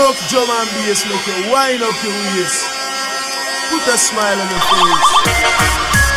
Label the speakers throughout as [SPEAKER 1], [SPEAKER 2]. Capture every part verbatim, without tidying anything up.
[SPEAKER 1] Enough drum and bass make you wind up your waist. Put a smile on your face.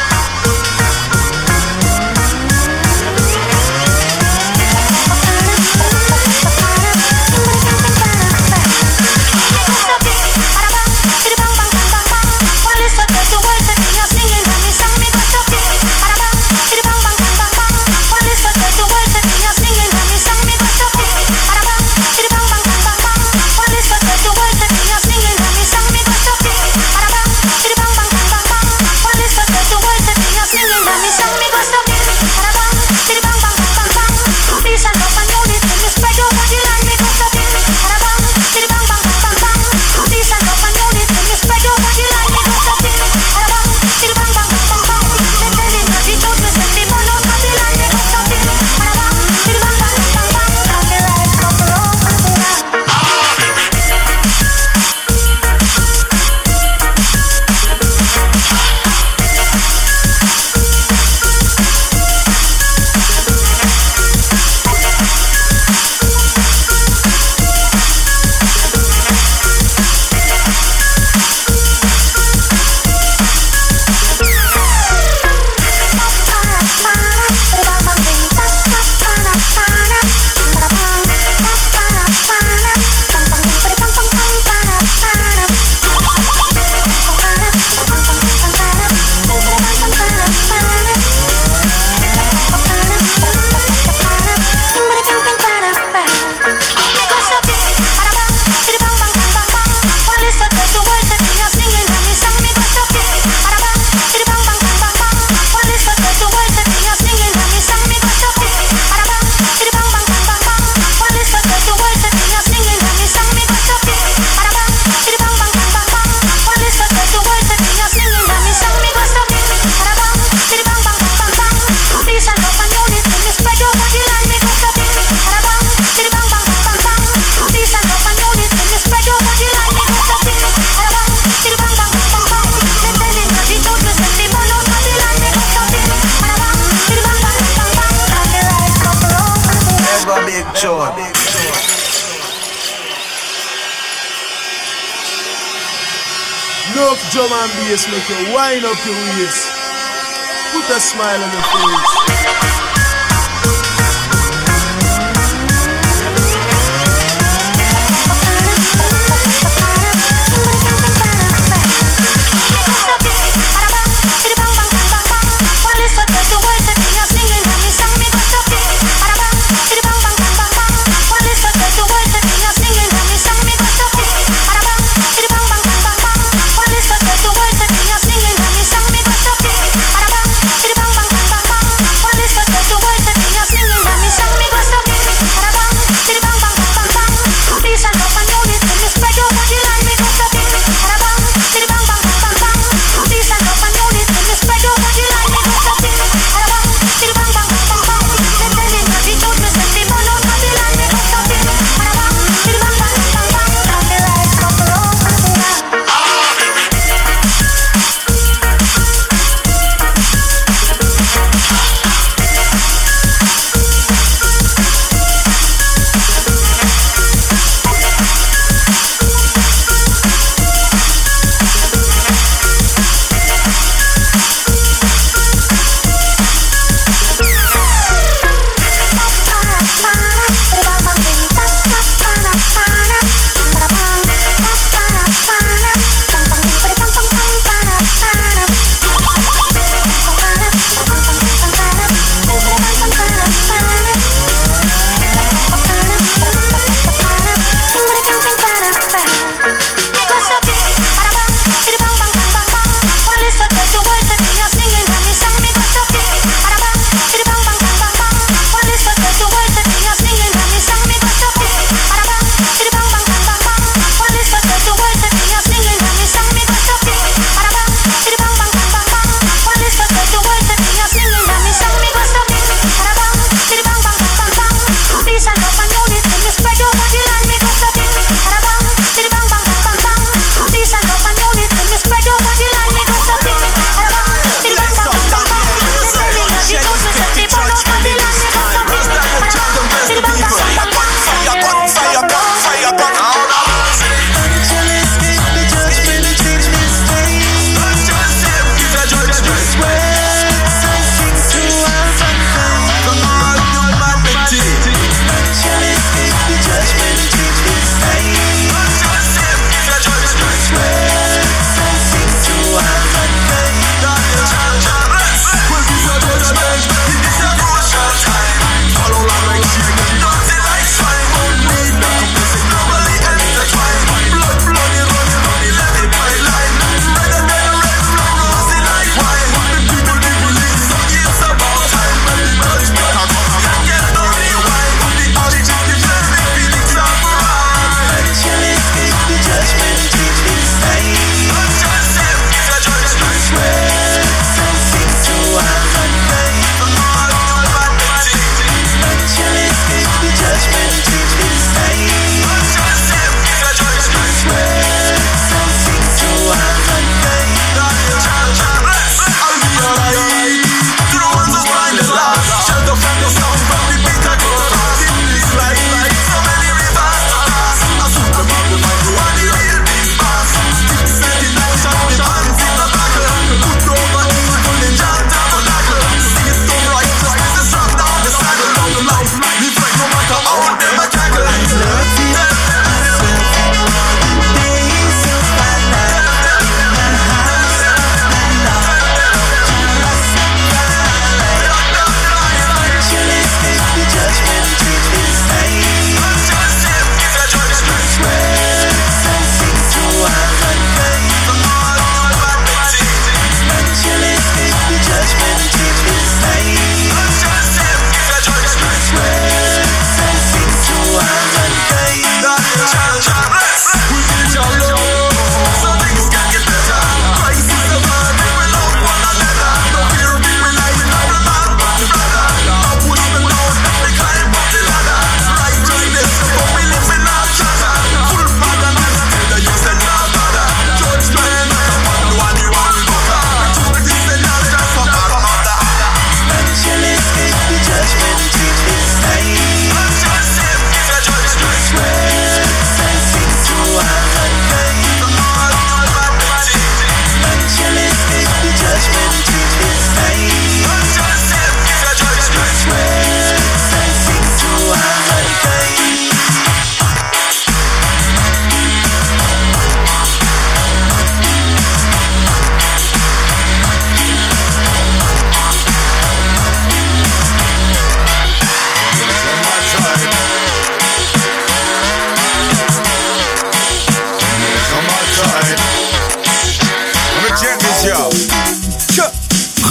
[SPEAKER 1] Enough drum and bass make you wind up your waist. Put a smile on your face.
[SPEAKER 2] Bang bang bang bang,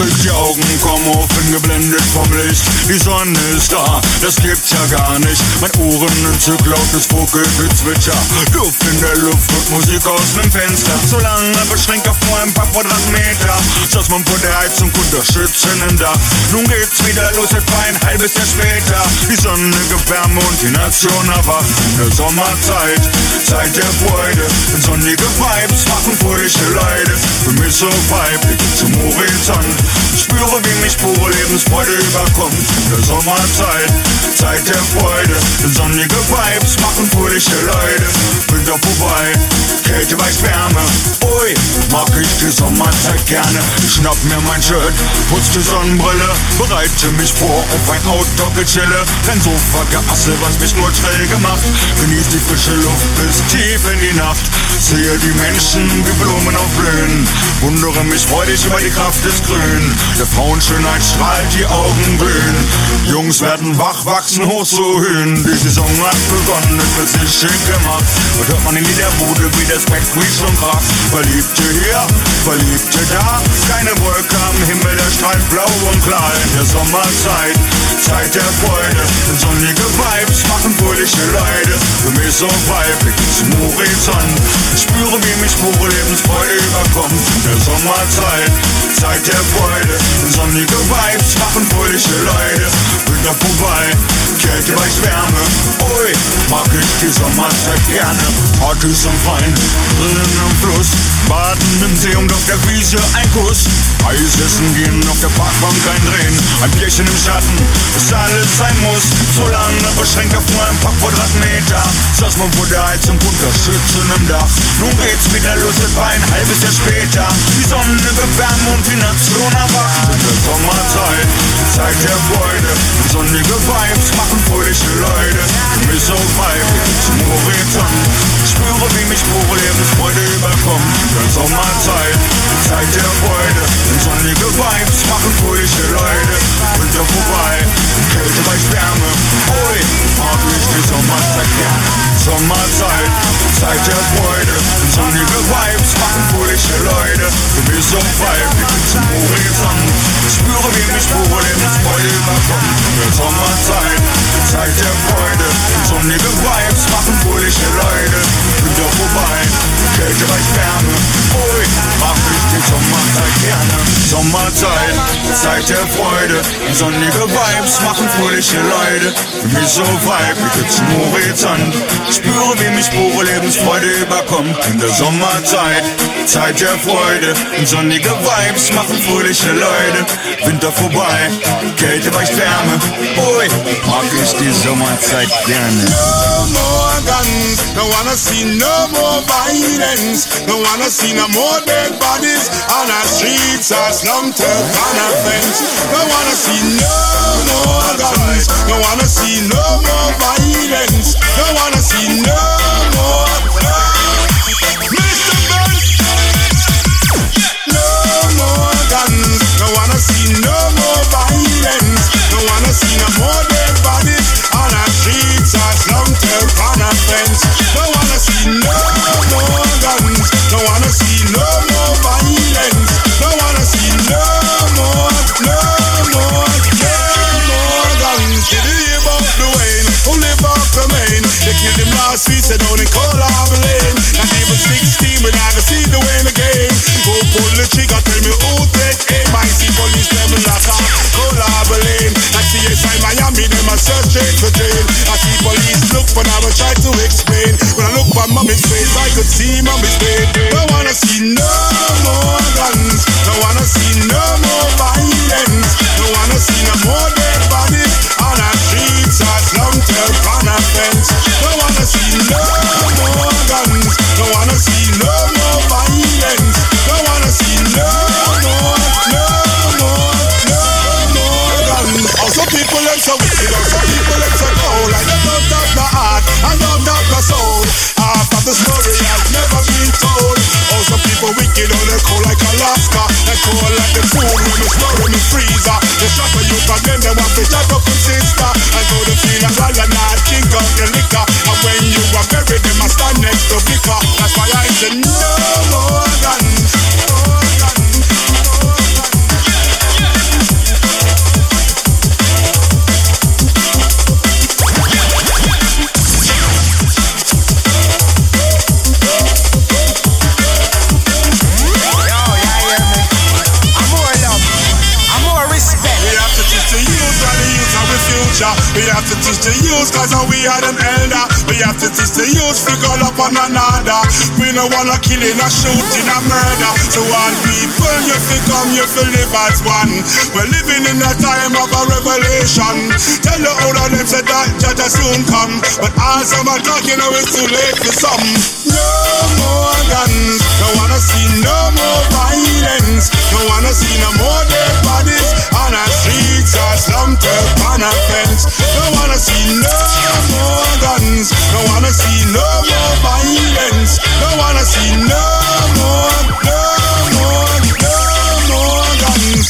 [SPEAKER 2] ich die Augen, komm auf, bin geblendet vom Licht. Die Sonne ist da, das gibt's ja gar nicht. Mein Ohren entzückt lautes Vogelgezwitscher. Luft in der Luft und Musik aus nem Fenster. So lange beschränkt auf nur ein paar Quadratmeter. Saß man vor der Heizung unter schützendem Dach. Nun geht's wieder los, etwa ein halbes Jahr später. Die Sonne gibt Wärme und die Nation erwacht. In der Sommerzeit, Zeit der Freude. Denn sonnige Vibes machen fröhliche Leute. Für mich so Vibe, ich geh zum Horizont. Spüre, wie mich pure Lebensfreude überkommt. In der Sommerzeit, Zeit der Freude. Denn sonnige Vibes machen fröhliche Leute. Winter vorbei, Kälte weicht Wärme. Ui, mag ich die Sommerzeit gerne. Ich schnapp mir mein Shirt, putz die Sonnenbrille, bereite mich vor auf ein Outdoor-Gechille. Kein Sofa-Geasse, was mich nur träge macht. Genieß die frische Luft bis tief in die Nacht. Sehe die Menschen wie Blumen aufblühen. Wundere mich freudig über die Kraft des Grün. Der Frauenschönheit strahlt, die Augen glühen. Jungs werden wach, wachsen hoch zu Höhen. Die Saison hat begonnen, es wird sich schick gemacht. Und hört man in jeder Bude, wie das Back quietscht und kracht. Verliebte hier, Verliebte da. Keine Wolke am Himmel, der strahlt blau und klar. In der Sommerzeit, Zeit der Freude. Denn sonnige Vibes machen fröhliche Leute. Für mich so Vibe, ich geh zum Horizont. Ich spüre, wie mich pure Lebensfreude überkommt. In der Sommerzeit, Zeit der Freude. Denn sonnige Vibes machen fröhliche Leute. Winter vorbei, Kälte weicht Wärme. Ui, mag ich die Sommerzeit gerne. Partys am Freien, Brillen am Fluss. Baden im See und auf der Wiese ein Kuss. Eis essen gehen, auf der Parkbank ein Drehen. Ein Bierchen im Schatten, bis alles sein muss. So lange beschränkt auf nur ein paar Quadratmeter. Saß man vor der Heizung unter schützendem Dach. Nun geht's wieder los, etwa ein halbes Jahr später. Die Sonne gibt Wärme und die Nation erwacht. In der Sommerzeit, Zeit der Freude. Sonnige Vibes machen fröhliche Leute. Für mich so Vibe, ich geh zum Horizont. Ich spüre, wie mich pure Lebensfreude überkommt. In der Sommerzeit, Zeit der Freude. Sonnige Vibes machen fröhliche Leute. Winter vorbei, Kälte weicht Wärme. Ui, mag ich die Sommerzeit gerne. Sommerzeit, Zeit der Freude. Sonnige Vibes machen fröhliche Leute. Für mich so Vibe, ich geh zum Horizont. Ich spüre, wie mich pure Lebensfreude überkommt. In der Sommerzeit, Zeit der Freude. Sonnige Vibes machen fröhliche Leute. Winter vorbei, Kälte weicht Wärme. Ui, mag ich die Sommerzeit gerne. Sommerzeit, Zeit der Freude. Sonnige Vibes machen fröhliche Leute. Für mich so Vibe, ich geh zum Horizont. Spüre, wie mich pure Lebensfreude überkommt. In der Sommerzeit, Zeit der Freude. Sonnige Vibes machen fröhliche Leute. Winter vorbei, Kälte weicht Wärme. Ui, mag ich die Sommerzeit gerne.
[SPEAKER 3] No more guns, don't wanna see no more violence. Don't wanna see no more dead bodies on our streets or slum turf on our fence. Don't wanna see no more guns, don't wanna see no more violence. Don't wanna see no more. Mister Burns, no more guns, don't wanna see no more violence. Don't wanna see no more dead bodies on our streets or slum turf on our fence. Don't wanna see no more guns, don't wanna see no more violence. Don't wanna see no more, no more, no more guns. Did you hear about the Wayne who live off the main? They killed him last week, said down in Colorado Lane. Not even sixteen, but I can see the Wayne again. Go pull the trigger, tell me who take aim. I see police, them lock up Colorado Lane. I see a sign Miami, them a search straight for jail. I see police look, but I will try to explain. When I look at mommy's face, I could see mommy's pain. Don't wanna see no more guns, don't wanna see no more violence. Don't wanna see no more dead bodies on our streets or slum turf on our fence. Don't wanna see no more guns, don't wanna see no more violence. Don't wanna see no more, no more, no more guns. Oh, some people them so wicked, oh, some people them so cold. Like they don't have the heart and don't have the soul. Half of the story has never been told. Oh, some people wicked, oh, they cold like Alaska. They cold like the food when they store in the freezer. They shot a youth and then they want to shut up your sister. And go to feel like all and not drink up the liquor. And when you are buried, them a stand next to vicar. That's why I say no more guns. No more guns. No more guns. future. We have to teach the youth cause we are them elder. We have to teach the youth figure up on another. We no wanna kill in a shooting a murder. So all people you fi come, you fi live as one. We're living in a time of a revelation. Tell the older them say that judge soon come. But all some are talking now it's too late for some. No more guns. No wanna see no more violence. No wanna see no more dead bodies on the streets or slum turf on a fence. No wanna see no more guns. No wanna see no more violence. No wanna see no more, no more, no more guns.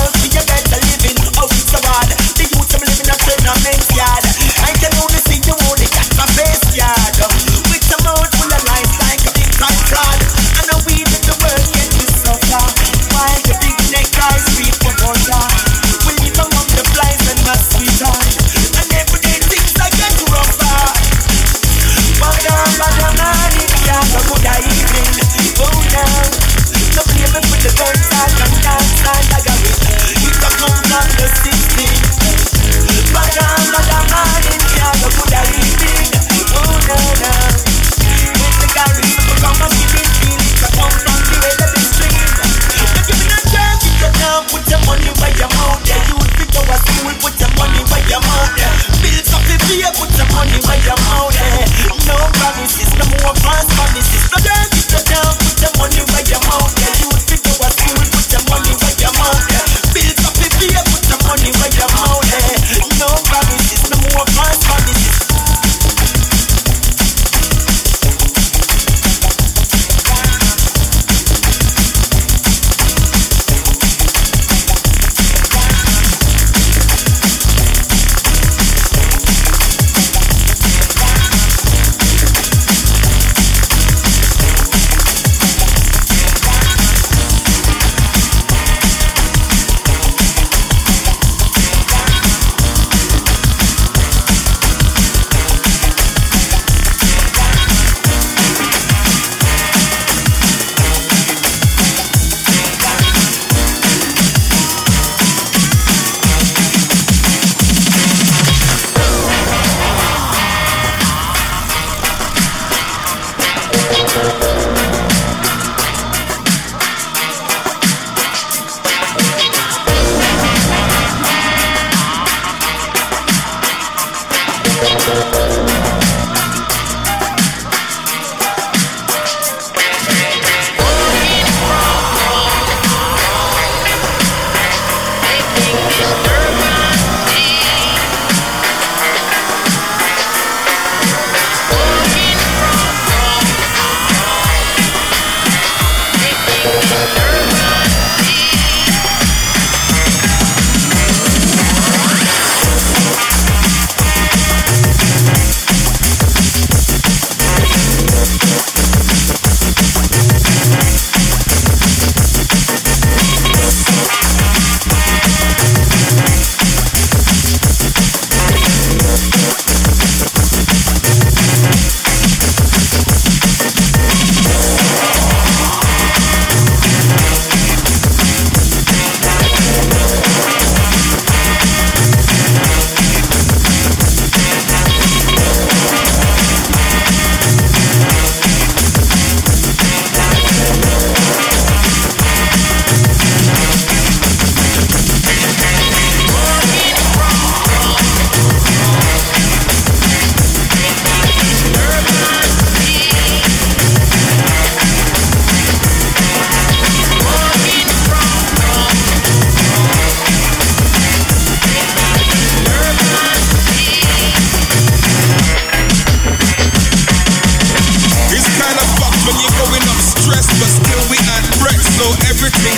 [SPEAKER 4] I can only see you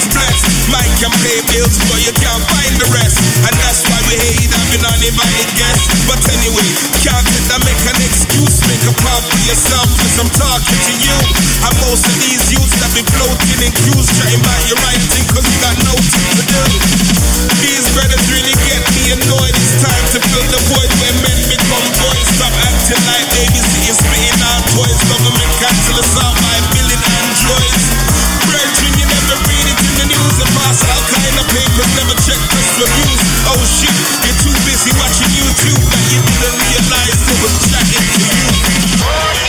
[SPEAKER 4] is blessed. Mike can pay bills, but you can't find the rest. And that's why we hate having uninvited guests. But anyway, can't let that make an excuse. Make a part for yourself, cause I'm talking to you. And most of these youths that be floating in queues, chatting about your right thing, cause you got nothing to do. These brothers really get me annoyed. It's time to fill the void where men become boys. Stop acting like babysitting, spitting out toys. Government cancel us out by a billion androids. Brethren, you never read it in the news. And pass all kind of papers, never check press reviews. Oh shit, you're too busy watching YouTube that you didn't realize they was chatting to you.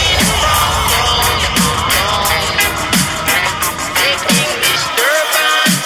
[SPEAKER 4] Making disturbance.